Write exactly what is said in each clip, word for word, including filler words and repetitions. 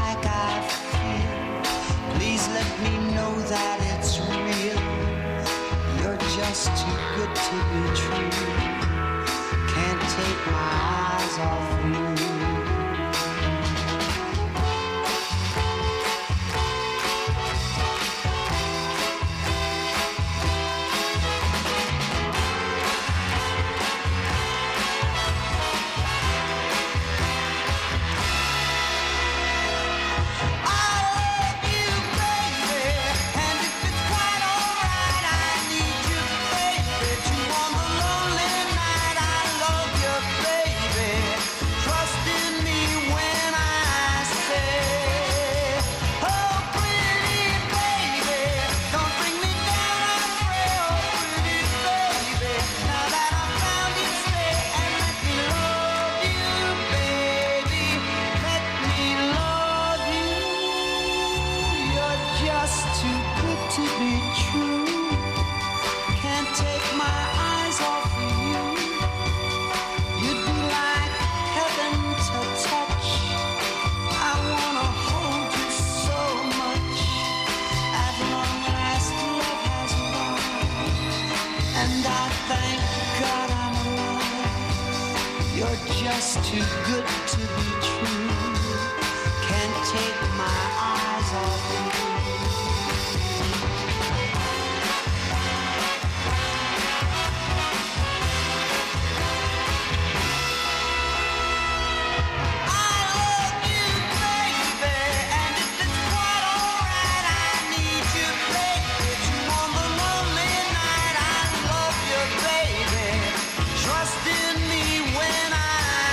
like I feel. Please let me know that it's real. You're just too good to be true. Can't take my eyes off you. Just too good to be true. Can't take my eyes off you. I love you, baby, and if it's quite alright, I need you, baby. You on the lonely night, I love you, baby. Trust in me when I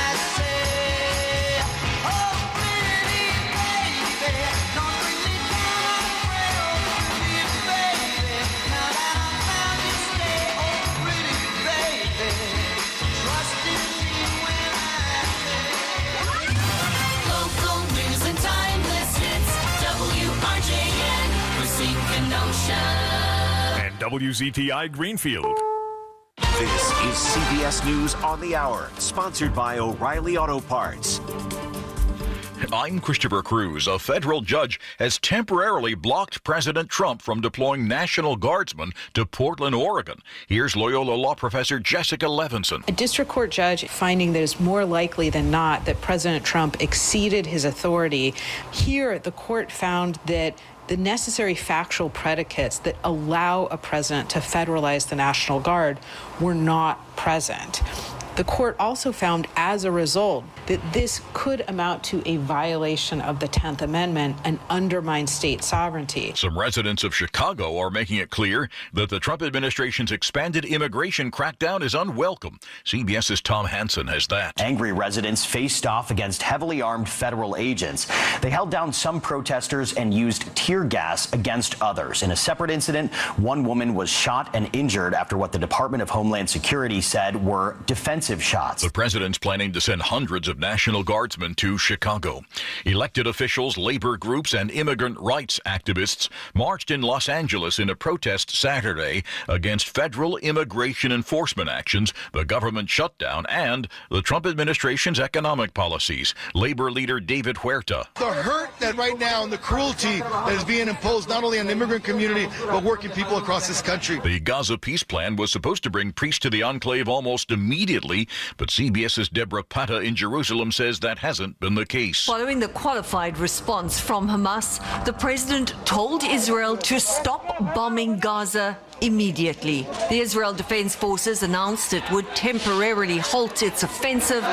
and W Z T I Greenfield. This is C B S News on the Hour, sponsored by O'Reilly Auto Parts. I'm Christopher Cruz. A federal judge has temporarily blocked President Trump from deploying National Guardsmen to Portland, Oregon. Here's Loyola Law Professor Jessica Levinson. A district court judge finding that it's more likely than not that President Trump exceeded his authority. Here, the court found that the necessary factual predicates that allow a president to federalize the National Guard were not present. The court also found, as a result, that this could amount to a violation of the tenth Amendment and undermine state sovereignty. Some residents of Chicago are making it clear that the Trump administration's expanded immigration crackdown is unwelcome. CBS's Tom Hansen has that. Angry residents faced off against heavily armed federal agents. They held down some protesters and used tear gas against others. In a separate incident, one woman was shot and injured after what the Department of Homeland Security said were defensive shots. The president's planning to send hundreds of National Guardsmen to Chicago. Elected officials, labor groups, and immigrant rights activists marched in Los Angeles in a protest Saturday against federal immigration enforcement actions, the government shutdown, and the Trump administration's economic policies. Labor leader David Huerta. The hurt that right now and the cruelty that is being imposed not only on the immigrant community, but working people across this country. The Gaza peace plan was supposed to bring peace to the enclave almost immediately, but CBS's Deborah Pata in Jerusalem says that hasn't been the case. Following the qualified response from Hamas, the president told Israel to stop bombing Gaza immediately. The Israel Defense Forces announced it would temporarily halt its offensive,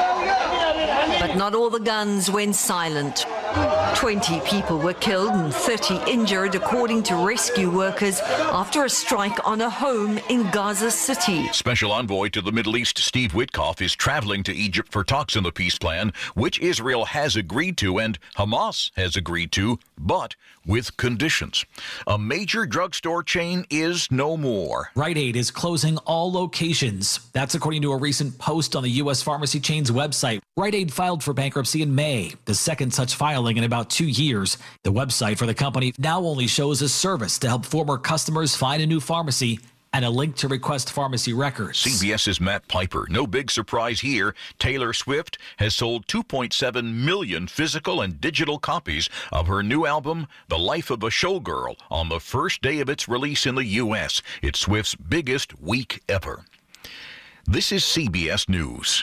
but not all the guns went silent. twenty people were killed and thirty injured, according to rescue workers, after a strike on a home in Gaza City. Special envoy to the Middle East, Steve Witkoff, is traveling to Egypt for talks on the peace plan, which Israel has agreed to and Hamas has agreed to, but with conditions. A major drugstore chain is no more. Rite Aid is closing all locations. That's according to a recent post on the U S pharmacy chain's website. Rite Aid filed for bankruptcy in May, the second such filing in about two years. The website for the company now only shows a service to help former customers find a new pharmacy and a link to request pharmacy records. CBS's Matt Piper. No big surprise here. Taylor Swift has sold two point seven million physical and digital copies of her new album, The Life of a Showgirl, on the first day of its release in the U S. It's Swift's biggest week ever. This is C B S News.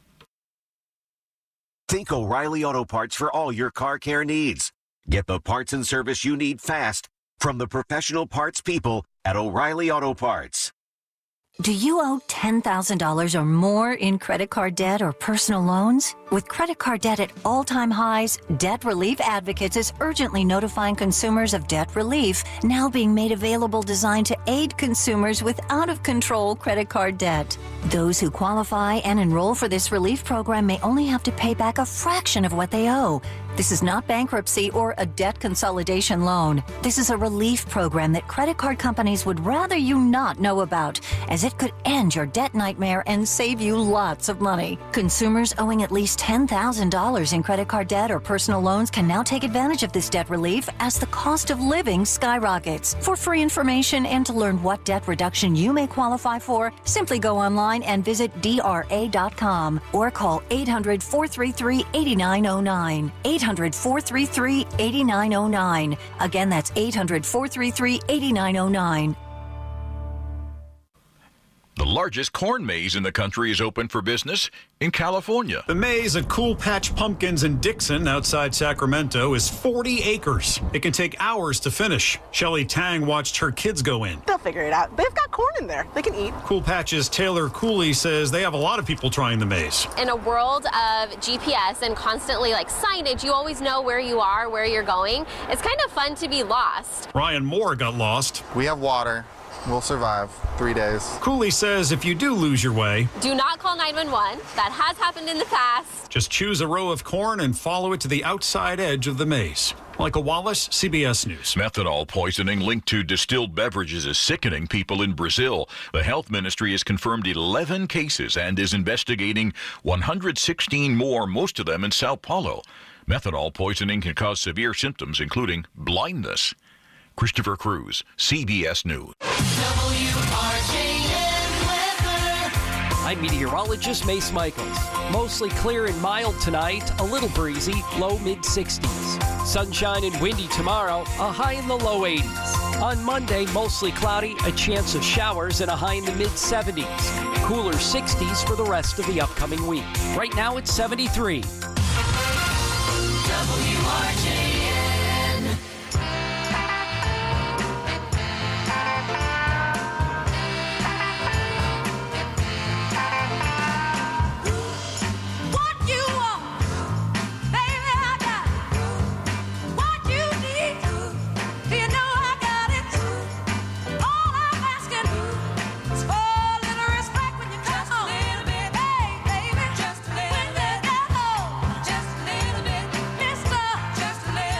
Think O'Reilly Auto Parts for all your car care needs. Get the parts and service you need fast from the professional parts people at O'Reilly Auto Parts. Do you owe ten thousand dollars or more in credit card debt or personal loans? With credit card debt at all-time highs, Debt Relief Advocates is urgently notifying consumers of debt relief now being made available designed to aid consumers with out-of-control credit card debt. Those who qualify and enroll for this relief program may only have to pay back a fraction of what they owe. This is not bankruptcy or a debt consolidation loan. This is a relief program that credit card companies would rather you not know about, as it could end your debt nightmare and save you lots of money. Consumers owing at least ten thousand dollars in credit card debt or personal loans can now take advantage of this debt relief as the cost of living skyrockets. For free information and to learn what debt reduction you may qualify for, simply go online and visit D R A dot com or call eight hundred, four three three, eight nine zero nine. eight hundred, four three three, eight nine zero nine. Again, that's eight hundred, four three three, eight nine zero nine. The largest corn maze in the country is open for business in California. The maze at Cool Patch Pumpkins in Dixon outside Sacramento is forty acres. It can take hours to finish. Shelley Tang watched her kids go in. They'll figure it out. They've got corn in there. They can eat. Cool Patch's Taylor Cooley says they have a lot of people trying the maze. In a world of G P S and constantly like signage, you always know where you are, where you're going. It's kind of fun to be lost. Ryan Moore got lost. We have water. We'll survive three days. Cooley says if you do lose your way, do not call nine one one. That has happened in the past. Just choose a row of corn and follow it to the outside edge of the maze. Michael Wallace, C B S News. Methanol poisoning linked to distilled beverages is sickening people in Brazil. The health ministry has confirmed eleven cases and is investigating one hundred sixteen more, most of them in Sao Paulo. Methanol poisoning can cause severe symptoms, including blindness. Christopher Cruz, C B S News. I'm meteorologist Mace Michaels. Mostly clear and mild tonight, a little breezy, low mid sixties. Sunshine and windy tomorrow, a high in the low eighties. On Monday, mostly cloudy, a chance of showers and a high in the mid seventies. Cooler sixties for the rest of the upcoming week. Right now it's seventy-three. W R J N. Just a little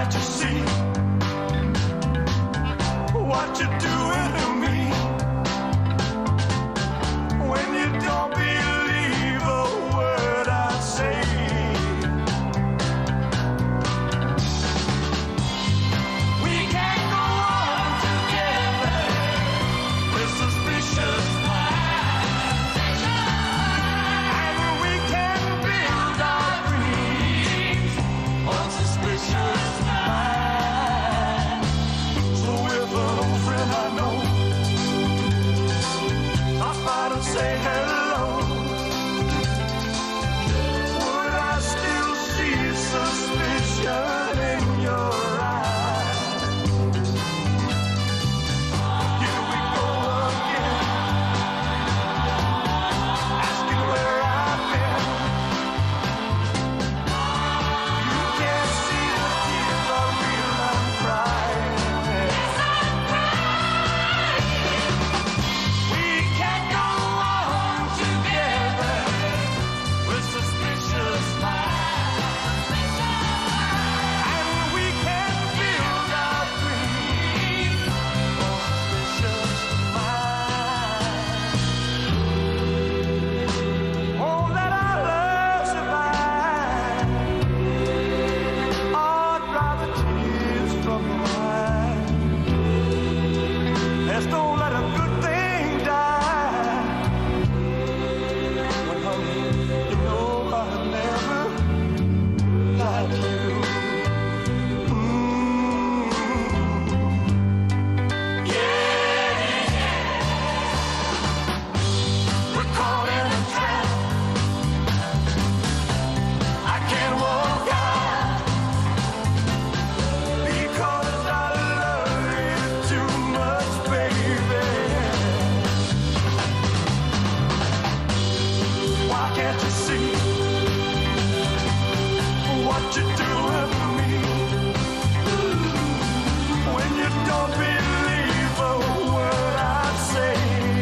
can't you see what you're doing to me? When you don't believe a word I say. We can't go on together with suspicious minds, and we can build our dreams on suspicious minds. So if an old friend I know stops by to say hello, would I still see suspicion in your eyes? Here we go again, asking where I've been. You can't see the tears are real, I'm crying. We can't go on together with suspicious minds, and we can build our dreams on suspicious minds. Oh, let our love survive. Oh, dry the tears from your eyes. Let's don't let a good thing die. When, honey, you know I'll never lie to you. Mm. Yeah. We're caught in a trap. I can't walk out because I love you too much, baby. Why can't you see what you're doing to me? When you don't believe a word I say.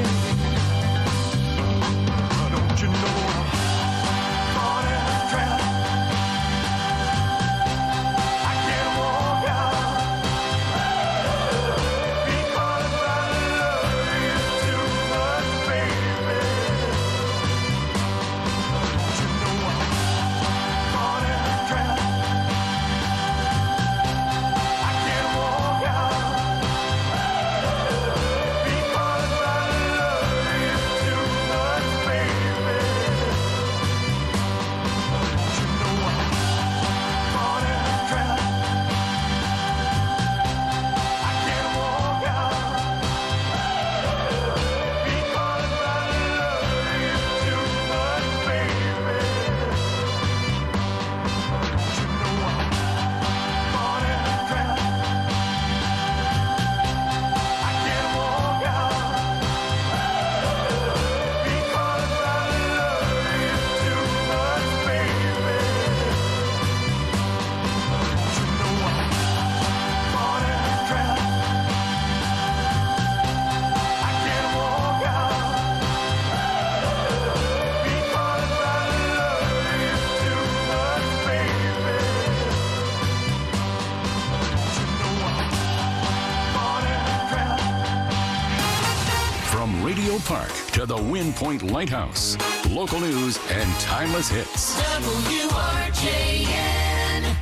Don't you know I'm caught in a trap? I can't walk out because I love you too much, baby. Don't you know I'm caught in a trap? I can't walk out because I love you too much, baby. Don't you know I'm caught in a trap? I can't walk out because I love you too much, baby. Don't you know I'm caught in a trap? I can't walk out because I love you too much, baby. Don't you know I'm caught in a trap? I can't walk out because I love you too much, baby. Don't you know I'm caught in a trap? From Radio Park to the Wind Point Lighthouse, local news and timeless hits. W R J N.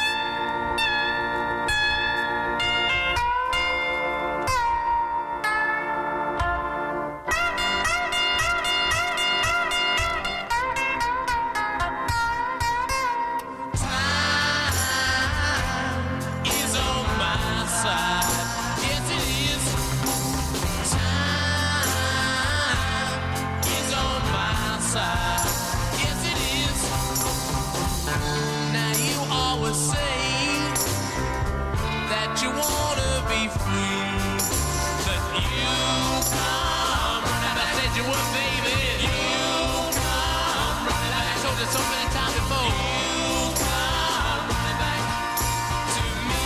Is on my side. Yes, it is. Time is on my side. Yes, it is. Now you always say that you wanna be free, but you come running back. I said you would, baby. You come running back. I told you so many times before. You come running back to me.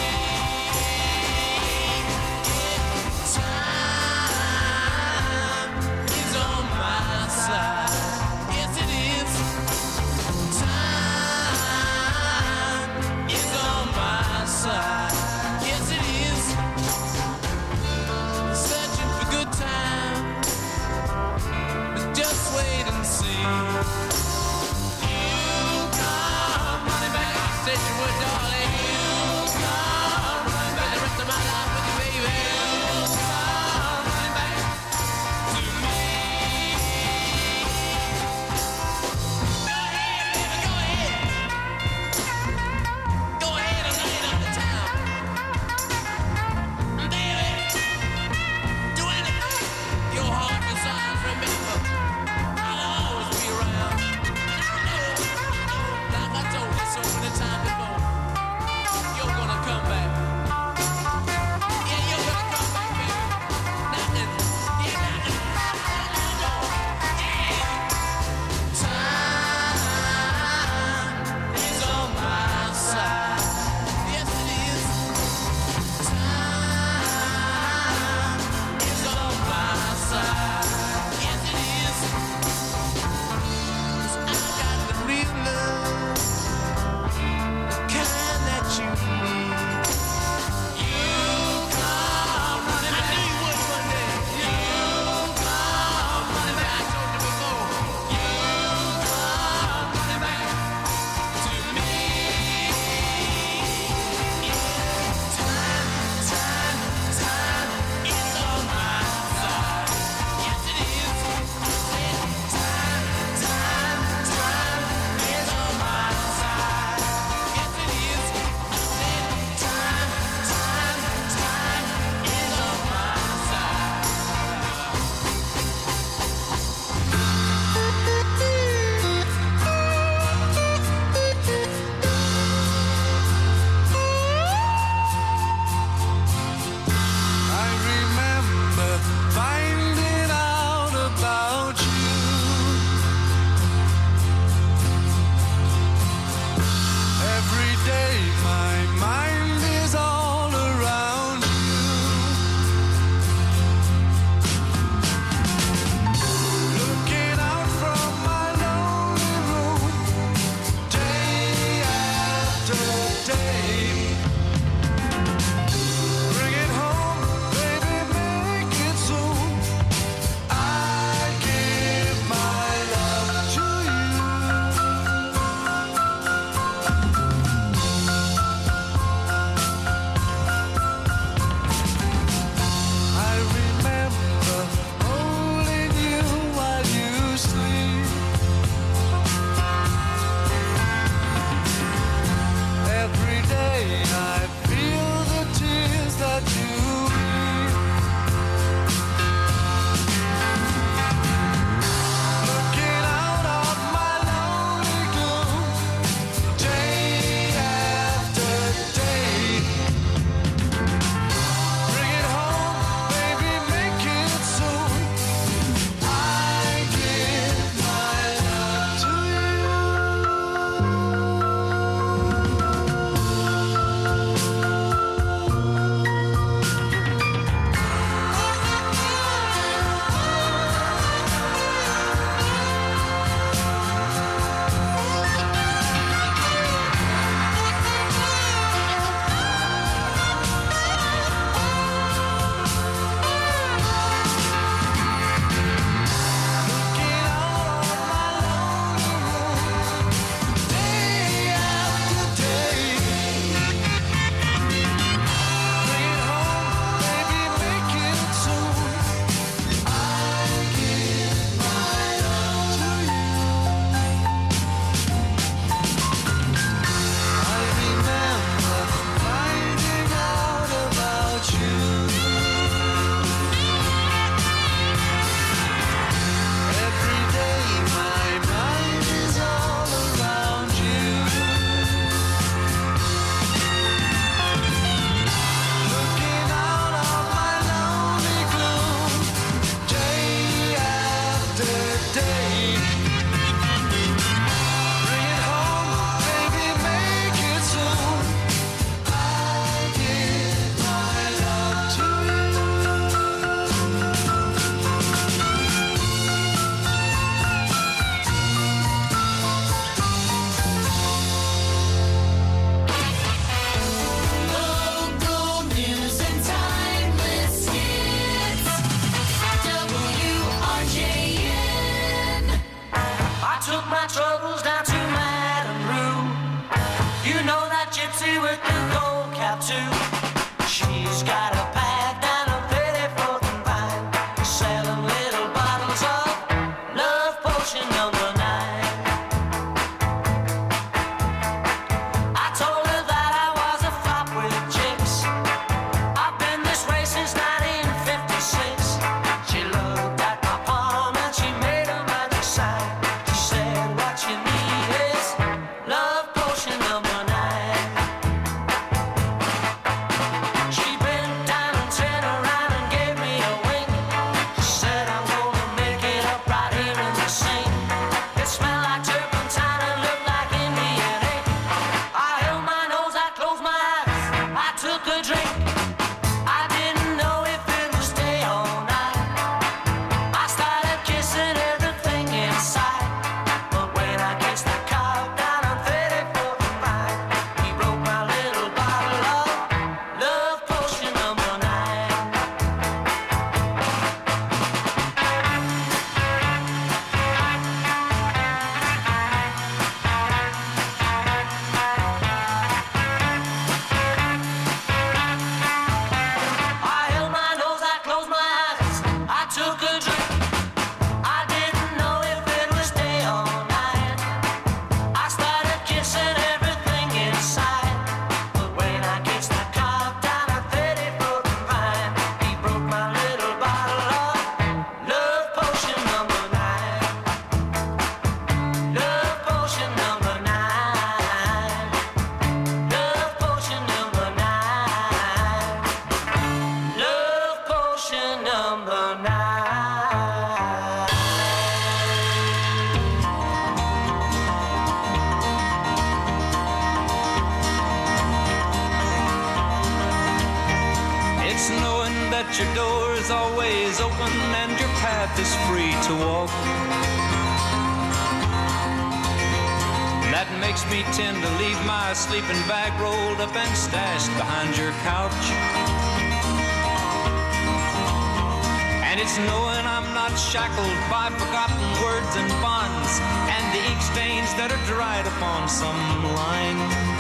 Time is on my side. Yes, it is. Time is on my side. too. She's got a pad down a pretty floating vine, selling little bottles of love potion number nine. I told her that I was a flop with chicks. I've been this way since nineteen fifty-six. She looked at my palm and she made a magic sign. She said, what you need is love potion number nine. She bent down and turned around and gave me a wink. She said, I'm gonna make it up right here in the sink. It smelled like turpentine and looked like Indian ink. I held my nose, I closed my eyes, I took a drink. I didn't know if it would stay all night. I started kissing everything inside. But when I kissed the cop down on thirty-fourth and Vine, he broke my little bottle of love potion number nine. I held my nose, I closed my eyes, I took a drink. I didn't know if it would stay all night. I started kissing everything inside. But when I kissed the cop down at thirty-fourth and Vine, he broke my little bottle of love potion number nine. Love potion number nine. Love potion number nine. Love potion number nine. It's knowing that your door is always open and your path is free to walk. That makes me tend to leave my sleeping bag rolled up and stashed behind your couch. And it's knowing I'm not shackled by forgotten words and bonds and the ink stains that are dried upon some line.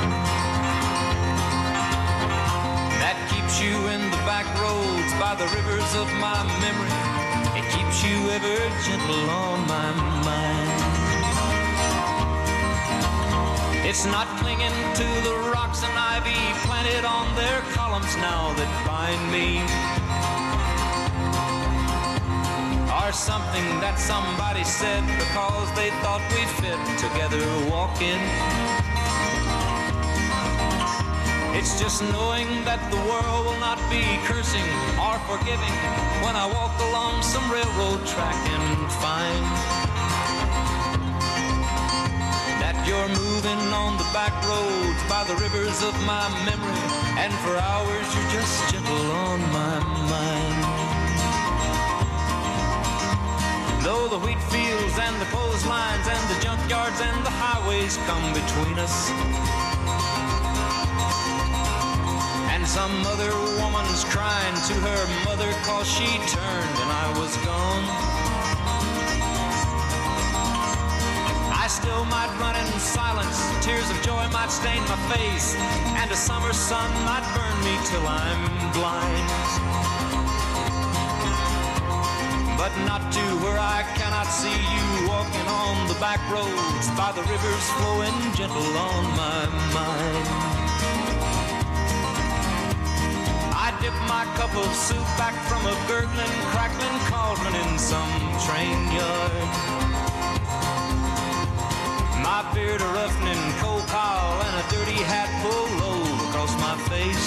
That keeps you in the back roads by the rivers of my memory. It keeps you ever gentle on my mind. It's not clinging to the rocks and ivy planted on their columns now that bind me, or something that somebody said because they thought we fit together walking. It's just knowing that the world will not be cursing or forgiving when I walk along some railroad track and find that you're moving on the back roads by the rivers of my memory, and for hours you're just gentle on my mind. Though the wheat fields and the clotheslines and the junkyards and the highways come between us, and some other woman's crying to her mother 'cause she turned and I was gone, I still might run in silence, tears of joy might stain my face, and a summer sun might burn me till I'm blind. But not to where I cannot see you walking on the back roads by the rivers flowing gentle on my mind. I dip my cup of soup back from a gurgling, crackling cauldron in some train yard. My beard a roughening coal pile and a dirty hat pulled low across my face.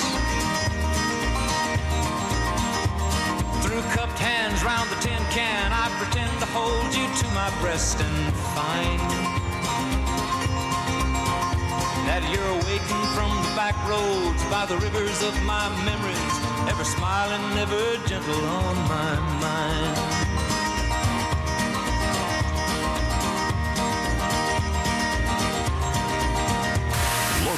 Through cupped hands round the tin can, I pretend to hold you to my breast and find that you're waiting from the back roads by the rivers of my memories, ever smiling, ever gentle on my mind.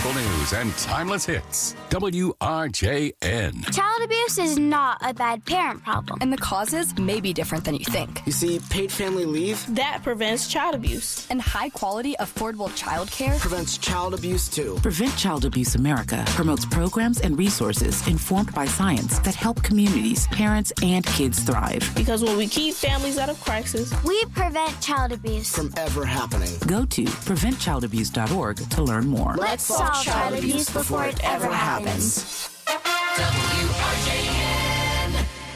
Local news and timeless hits. W R J N. Child abuse is not a bad parent problem. And the causes may be different than you think. You see, paid family leave, that prevents child abuse. And high-quality, affordable child care prevents child abuse, too. Prevent Child Abuse America promotes programs and resources informed by science that help communities, parents, and kids thrive. Because when we keep families out of crisis, we prevent child abuse from ever happening. Go to prevent child abuse dot org to learn more. Let's solve child abuse before it ever happens. W R J N.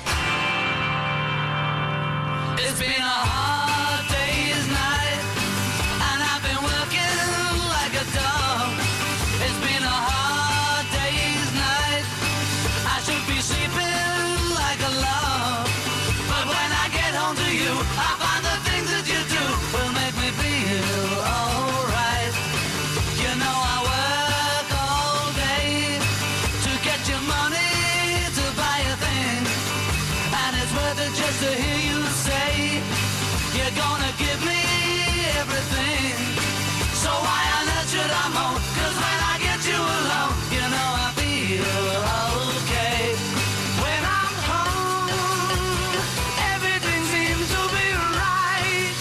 It's been a hard day's night, and I've been working like a dog. It's been a hard day's night. I should be sleeping like a log. But when I get home to you, I find the things that you do will make me feel alright. You know I work all day to get your money to buy a thing, and it's worth it just to hear you say you're gonna give me everything. So why on earth should I moan? 'Cause when I get you alone, you know I feel okay. When I'm home, everything seems to be right.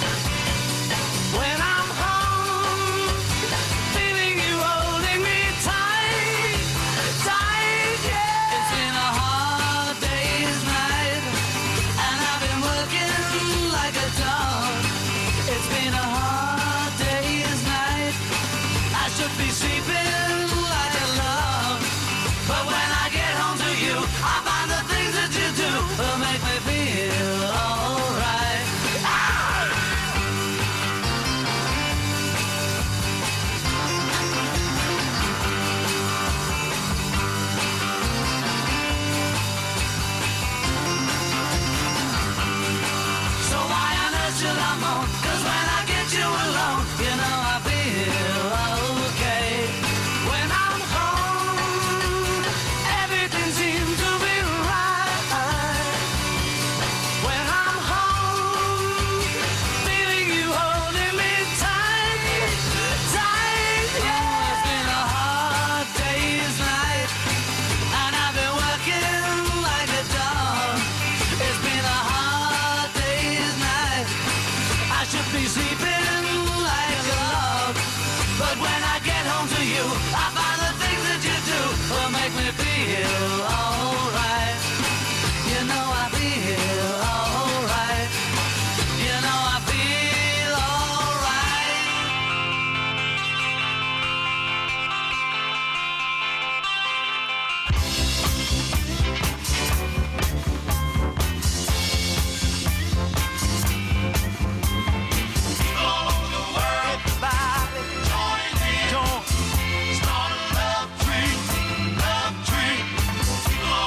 When I'm home, feeling you holding me tight, tight, yeah. It's been a hard day's night, and I've been working like a dog. It's been a hard day's night. I should be sleeping like a log. But when I get home to you, I find the things that you do will make me feel alright. Ah! So why on earth should I moan? 'Cause when I get you alone, you know I feel okay. When I'm home, everything seems to be right. When I'm home, feeling you holding me tight, tight, yeah. It's been a hard day's night, and I've been working like a dog. It's been a hard day's night. I should be sleeping like a log. But when I get home to you, I find the things that you do will make me feel alright. You know I feel alright. You know I feel alright. All over the world, everybody join in. Join. Start a love tree, love tree. People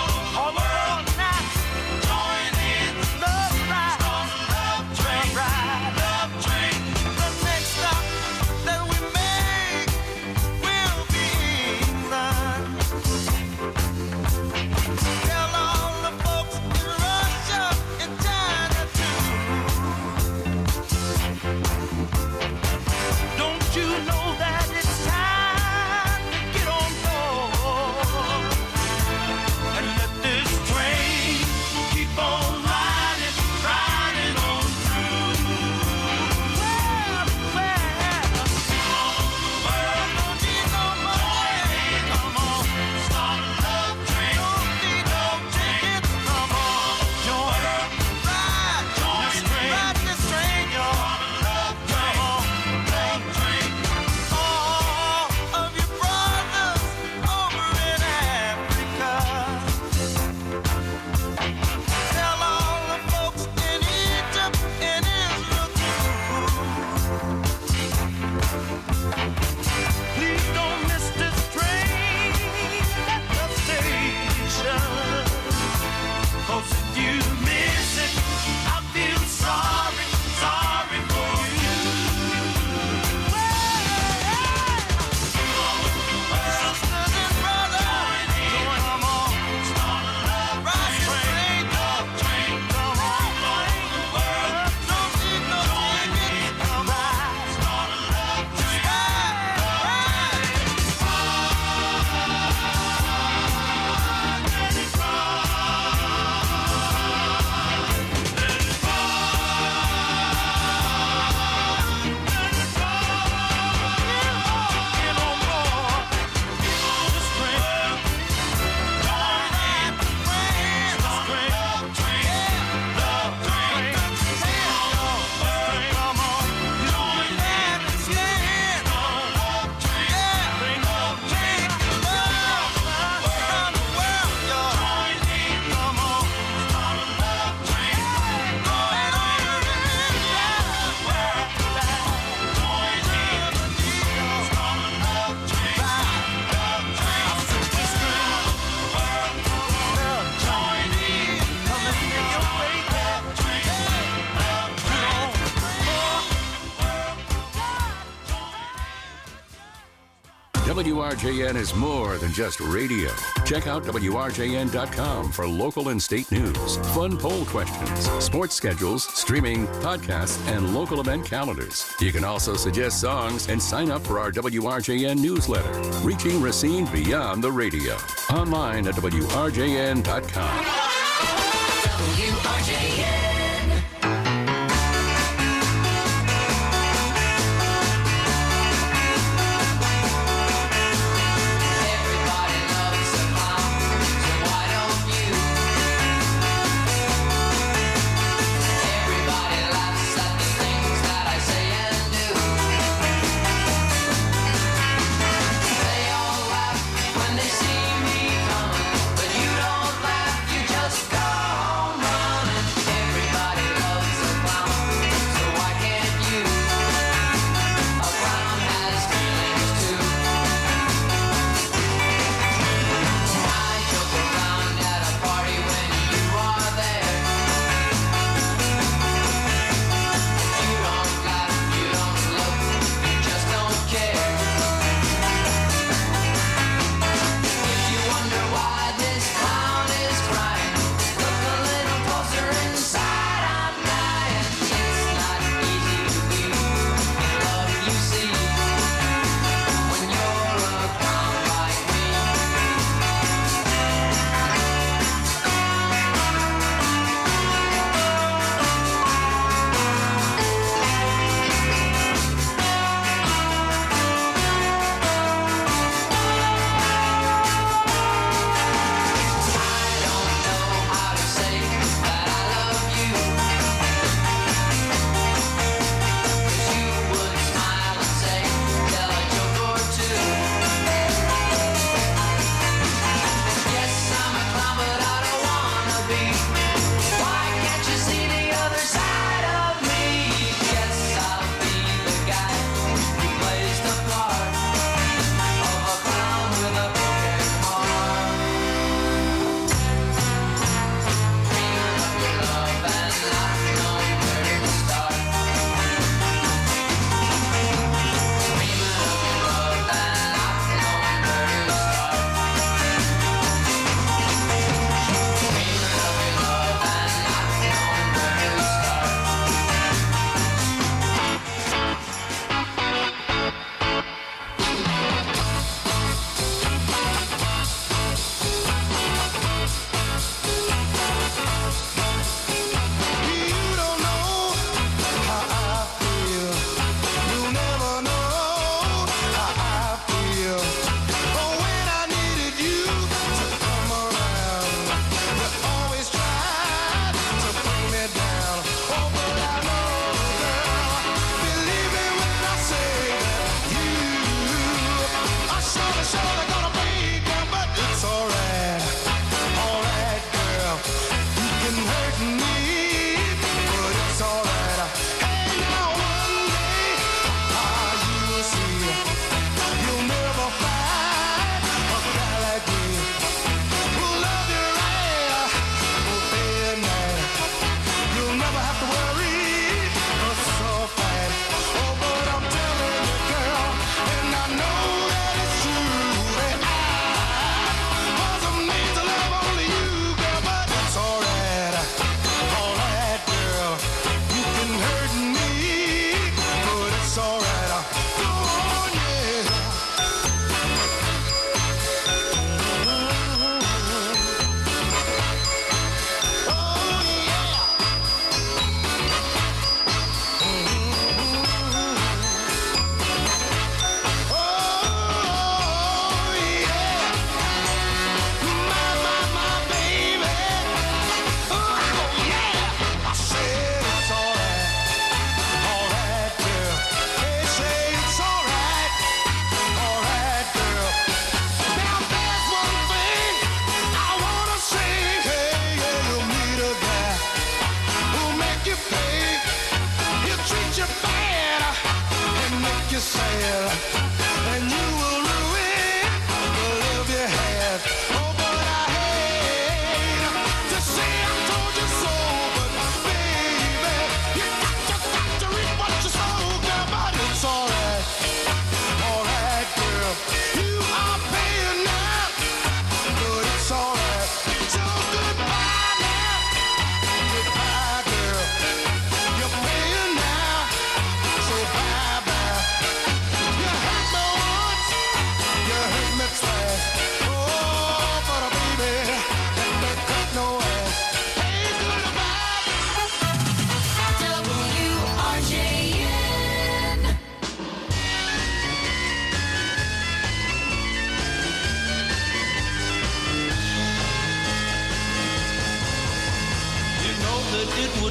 W R J N is more than just radio. Check out W R J N dot com for local and state news, fun poll questions, sports schedules, streaming, podcasts, and local event calendars. You can also suggest songs and sign up for our W R J N newsletter, reaching Racine beyond the radio. Online at W R J N dot com. W R J N.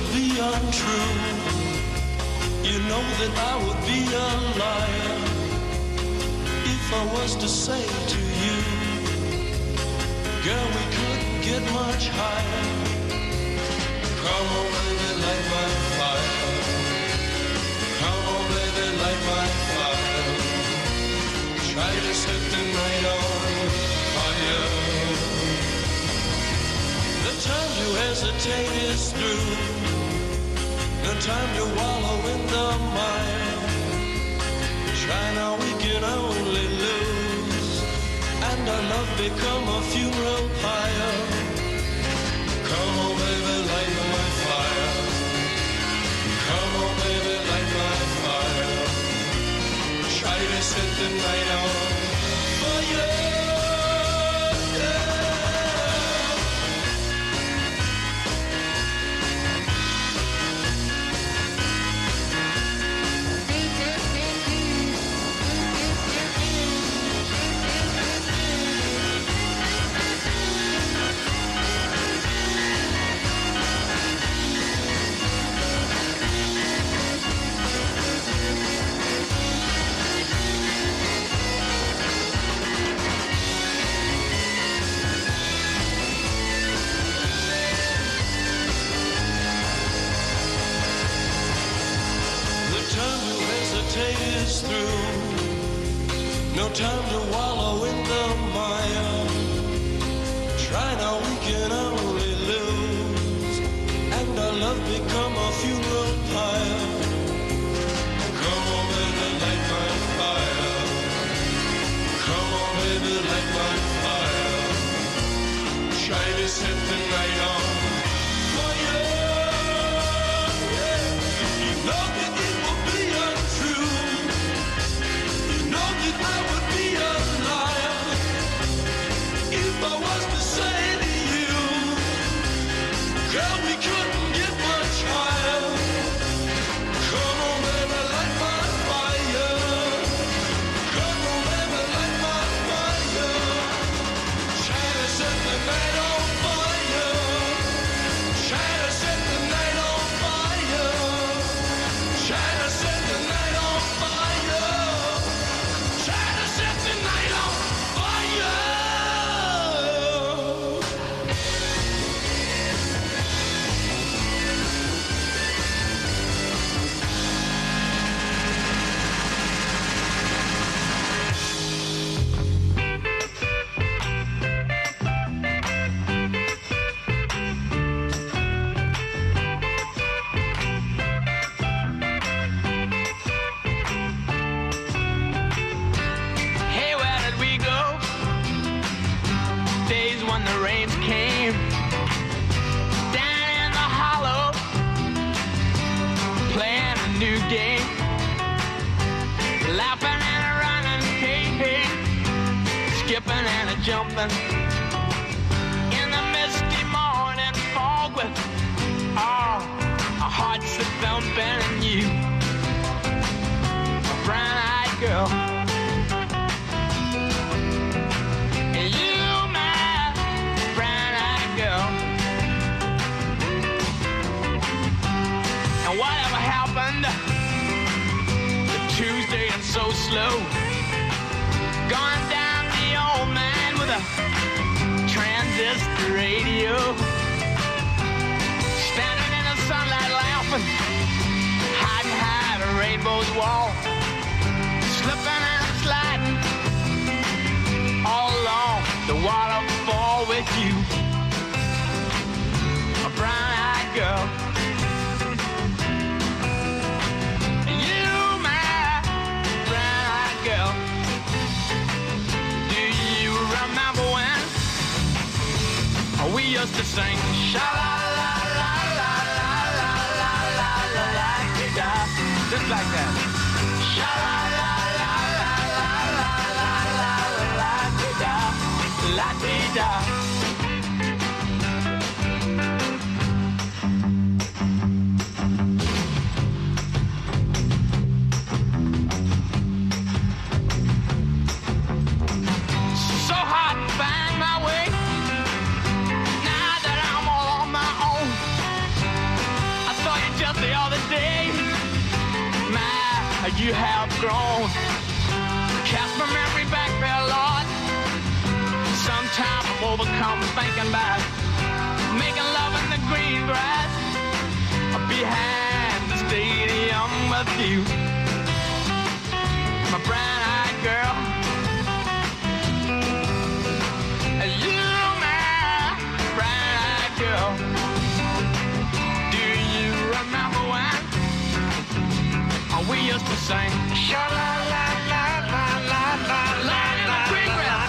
be untrue. You know that I would be a liar if I was to say to you, girl, we couldn't get much higher. Come on, baby, light my fire. Come on, baby, light my fire. Try to set the night on fire. The time to hesitate is through. No time to wallow in the mire. Try now, we can only lose, and our love become a funeral pyre. Come on, baby, light my fire. Come on, baby, light my fire. Try to set the night on fire. Is through. No time to wallow in the mire. Try now, we can only lose, and our love become a funeral pyre. Come on, baby, light my fire. Come on, baby, light my fire. Try to set the night on fire. You know that it will be untrue. I would be a liar if I was to say to you, girl, we couldn't get much higher. Come on, baby, light my fire. Come on, baby, light my fire. Try to set the night on fire. Try to set the night on fire. Try to set the night on fire. Set the night on fire. Jumping in the misty morning fog with all oh, our hearts are thumping, and you, a brown-eyed girl, and you, my brown-eyed girl, and whatever happened to Tuesday and so slow, gone down the old man with a transistor radio, standing in the sunlight laughing, hiding behind a rainbow's wall, slipping and sliding all along the waterfall with you, a brown-eyed girl. You, my brown-eyed girl. Remember when we used to sing sha la la la la la la la la la la da, just like that. Sha la la la la la la la la la da, la da. you have grown. Cast my memory back there, Lord. Sometimes I'm overcome thinking about making love in the green grass behind the stadium with you, my brown-eyed girl. You, my brown-eyed girl. Do you remember when we used to sing sha-la-la-la-la-la-la-la in the green grass?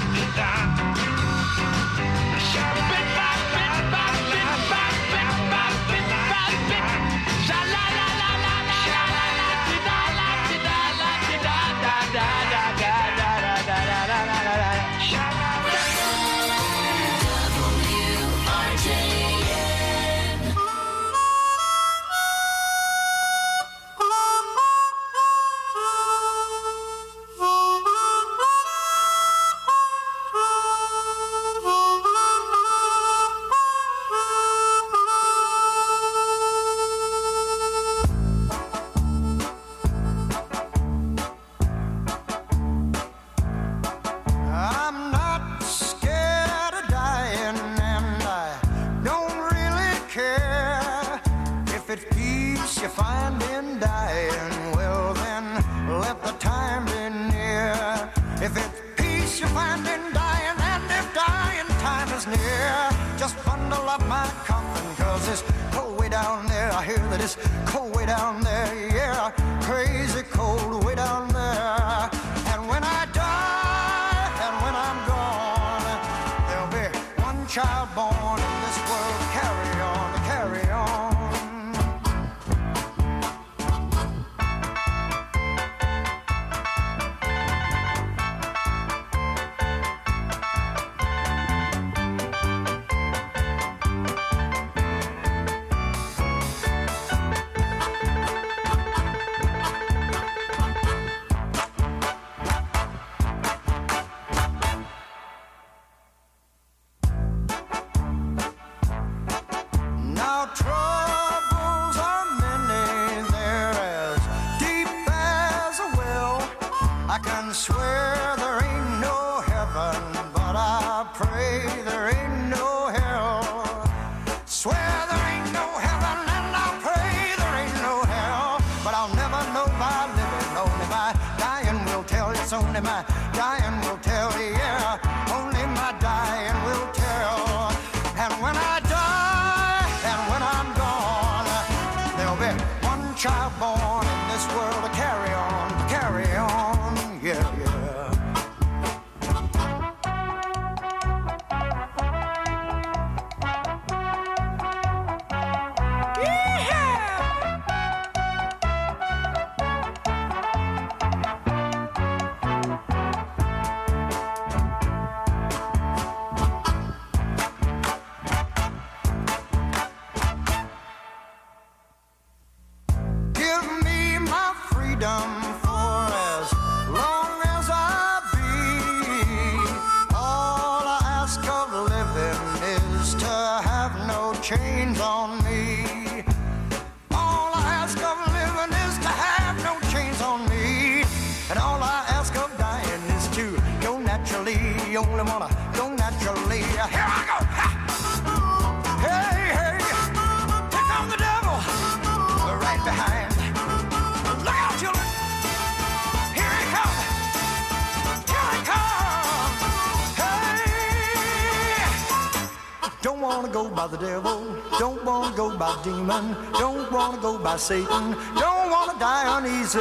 Demon, don't wanna go by Satan, don't wanna die uneasy.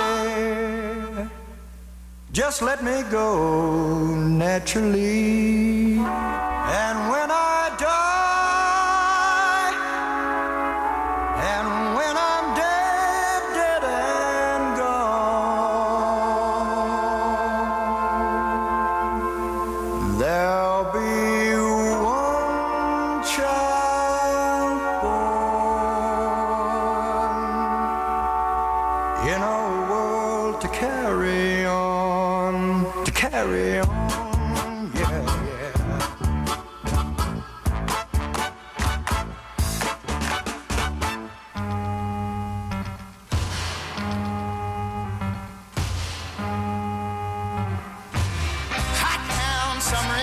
Just let me go naturally. And when I die, and when I'm dead, dead and gone, there'll be one child in a world to carry on, to carry on, yeah, yeah.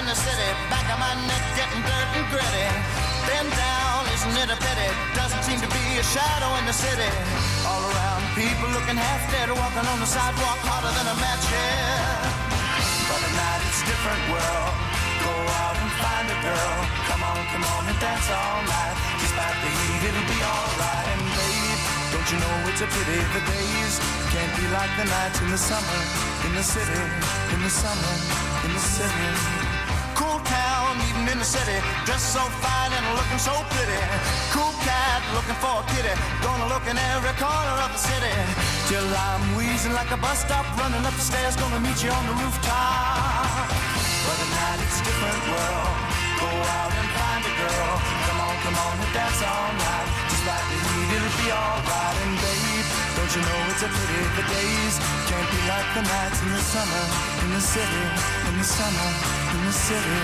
in the city, back of my neck getting dirt and gritty. Bend down, isn't it a pity? Doesn't seem to be a shadow in the city. All around, people looking half dead, walking on the sidewalk harder than a match here. But at night it's different world. Go out and find a girl. Come on, come on and dance all night. Despite the heat, it'll be alright. And babe, don't you know it's a pity the days can't be like the nights in the summer, in the city, in the summer, in the city. Cool town, even in the city, dressed so fine and looking so pretty. Cool cat, looking for a kitty, gonna look in every corner of the city. Till I'm wheezing like a bus stop, running up the stairs, gonna meet you on the rooftop. But at night it's a different world. Go out and find a girl. Come on, come on and dance all night. Despite the heat, it'll be alright. And babe, don't you know it's a pity the days can't be like the nights in the summer, in the city, in the summer, in the city.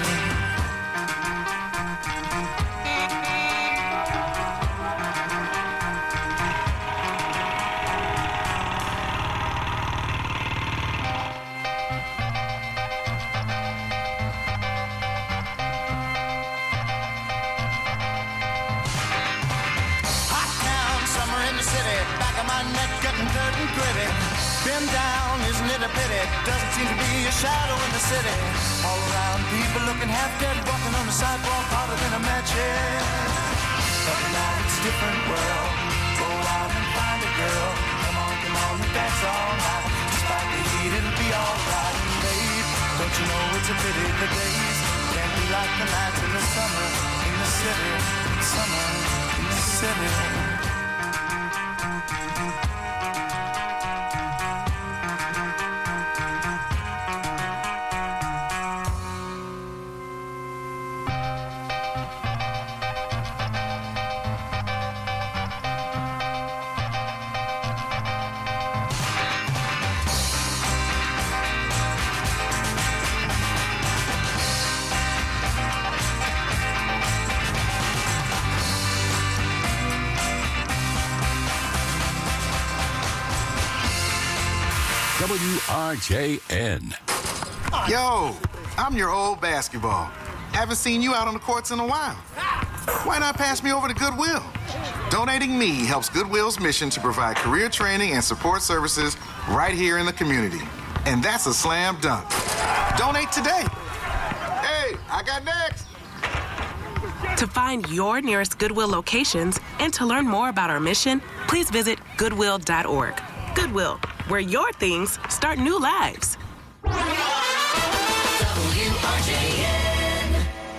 Been down, isn't it a pity? Doesn't seem to be a shadow in the city. All around, people looking half dead, walking on the sidewalk harder than a match here. But tonight it's a different world. Go out and find a girl. Come on, come on and dance all night. Despite the heat, it'll be alright. And babe, don't you know it's a pity the days can't be like the nights in the summer, in the city, summer, in the city. W R J N. Yo, I'm your old basketball. Haven't seen you out on the courts in a while. Why not pass me over to Goodwill? Donating me helps Goodwill's mission to provide career training and support services right here in the community. And that's a slam dunk. Donate today. Hey, I got next. To find your nearest Goodwill locations and to learn more about our mission, please visit goodwill dot org. Goodwill, where your things start new lives. W R J N.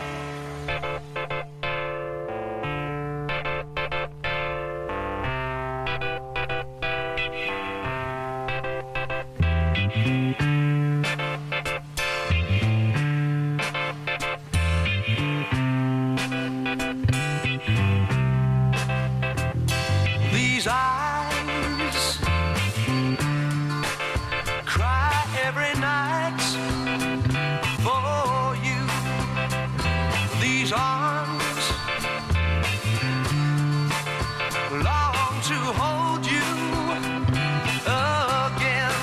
These eyes cry every night for you. These arms long to hold you again.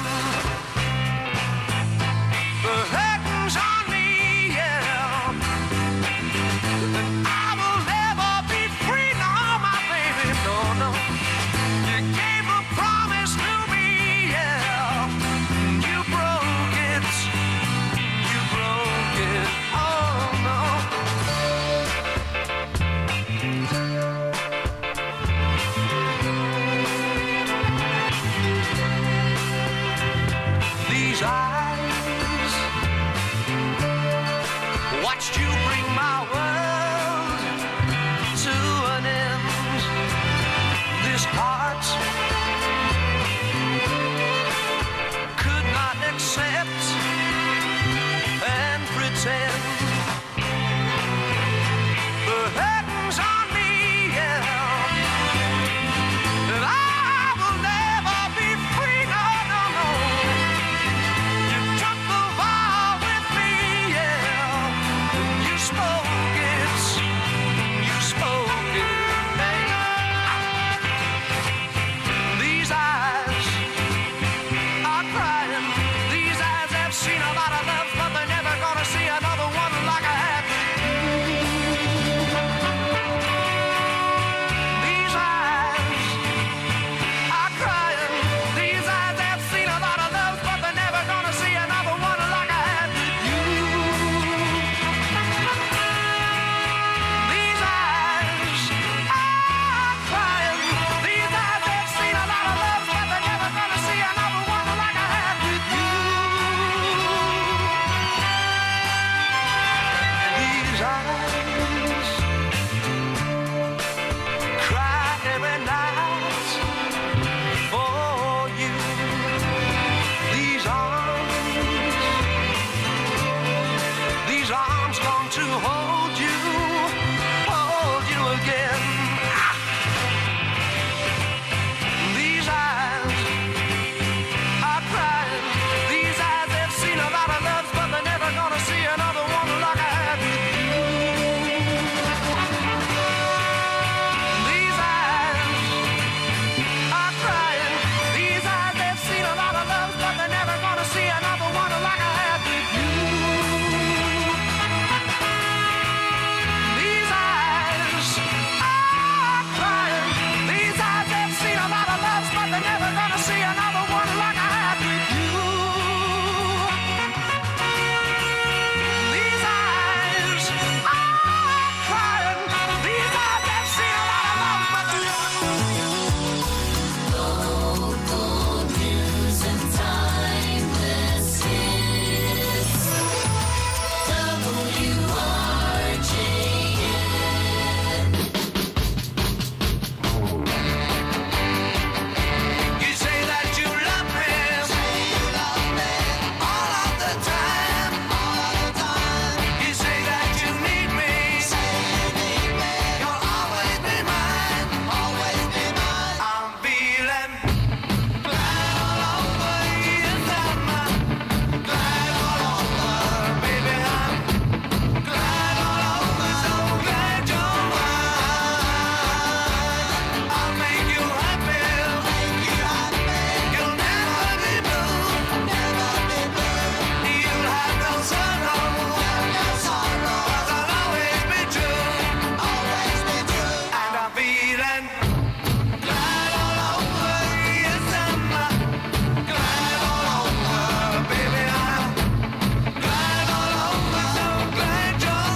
The curtains on me, yeah. And I will never be free, no, my baby, no, no. You gave a promise to me, yeah. You broke it, you broke it, oh no. These eyes watched you bring my world to an end. This heart could not accept and pretend. The curtains on me, yeah. And I will never be free, no, no, no. You took the vow with me, yeah. And These eyes cry every night for you. These arms, these arms long to hold you, hold you again. These eyes are crying. These eyes have seen a lot of loves, but they're never gonna see another one like I had with you. These eyes are crying. These eyes have seen a lot of loves, but they're never gonna see another one like I had with you. These eyes are crying. These eyes have seen a lot of loves, but they're never gonna see another one like I had with you. These eyes are crying. These eyes have seen a lot of love, but local news and timeless hits. W R J N. You say that you love me, all of the time, You say that you need me, you'll always be mine, always be mine. I'm feeling glad all over you, summer, glad all over, baby. I'm glad all over, so glad you're mine. I'll make you happy, You'll never be blue, never be blue. You'll have no sorrow, no sorrow. 'Cause I'll always be true, always be true. And I'm feeling glad all over you, summer, glad all over, baby. I'm glad all over, so glad you're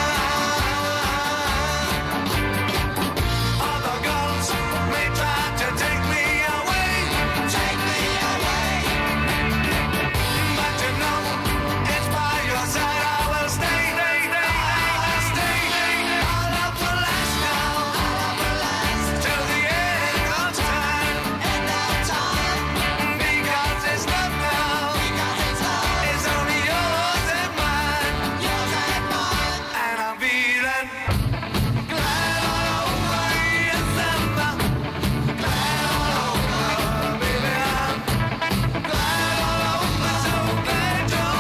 mine. Other girls may try to take me away, take me away. But you know, it's by your side I will stay, stay, stay, I will stay. Our love will last now, our love will last till the end of time, end of time. Because it's love now, because it's love. It's only yours and mine, yours and mine. And I'm feeling glad all over you, summer, glad all over, baby. I'm glad all over, so glad you're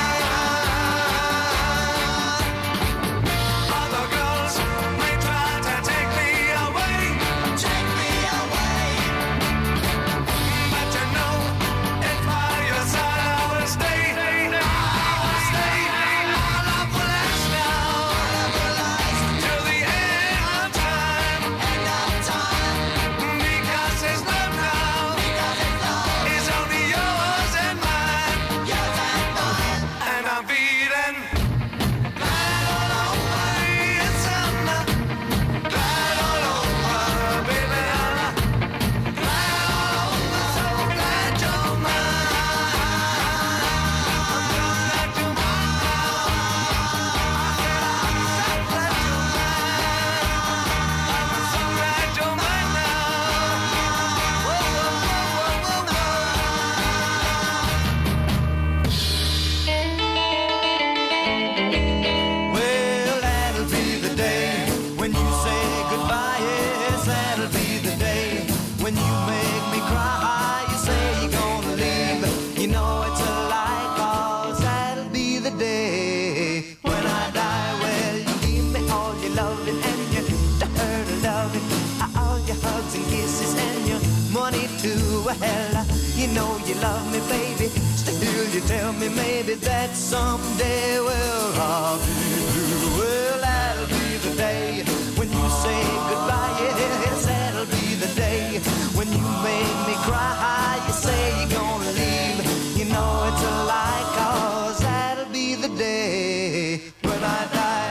mine. Other girls may try to take me away, take me away. But you know, it's by your side I will stay, I will stay. Our love will last now, our love will last till the end of time, end of time. Because it's love now, because it's love. It's only yours and mine, yours and mine. And I'm feeling glad all over you, summer, glad all over, baby. I'm glad all over, so glad you're mine. I'm glad you're mine. I'm so glad you're mine. I'm so glad you're mine now. Whoa, whoa, whoa, whoa, Well, that'll be the day when you say goodbye. Yes, that'll be the day when you make me cry. You say you're gonna leave, you know it's a lie, 'cause that'll be the day when I die. Well, you give me all your loving and your dirty loving, all your hugs and kisses and your money too. Well, you know you love me, baby. Still, you tell me maybe that someday, well, I'll be blue. Well, that'll be the day when you say goodbye. Yes, that'll be the day when you make me cry. You say you're gonna leave, you know it's a lie, 'cause that'll be the day when I die.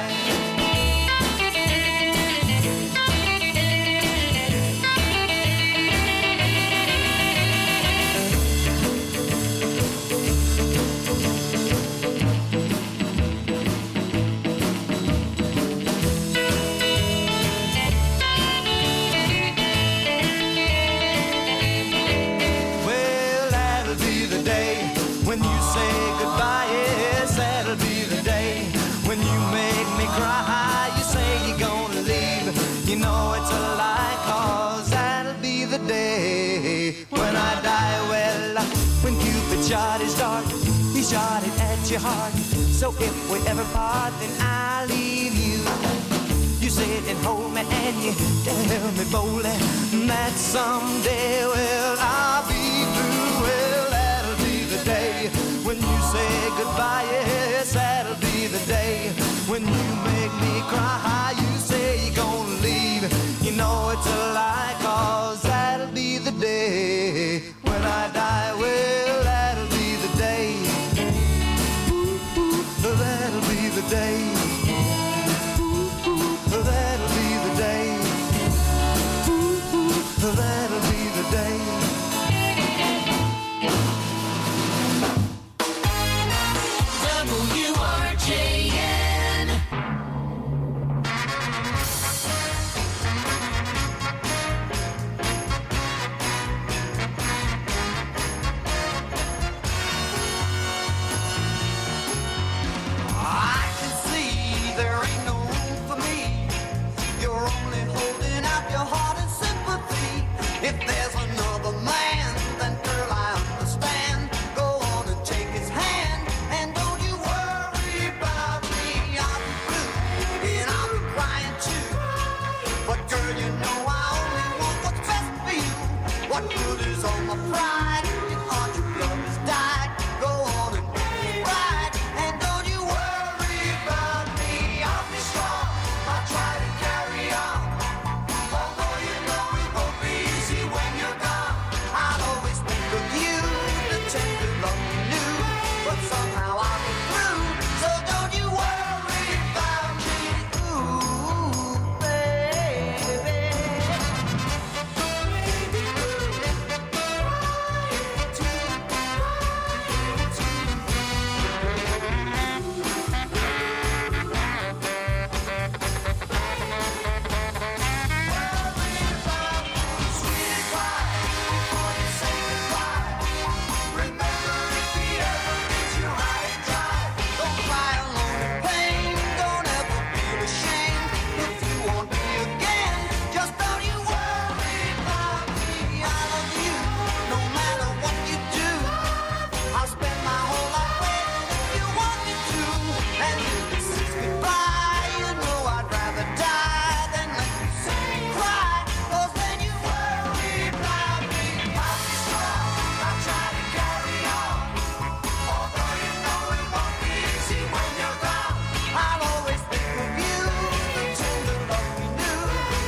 cry. You say you're gonna leave, you know it's a lie, cause that'll be the day when I die. Well, when Cupid shot his dart, he shot it at your heart. So if we ever part, then I'll leave you. You sit and hold me and you tell me boldly that someday, well, I'll be through. Well, that'll be the day when you say goodbye. Yes, that'll be the day when you make me cry. You say you're gonna leave, you know it's a lie, cause that'll be the day when I die. Well, that'll be the day. Ooh, ooh, that'll be the day.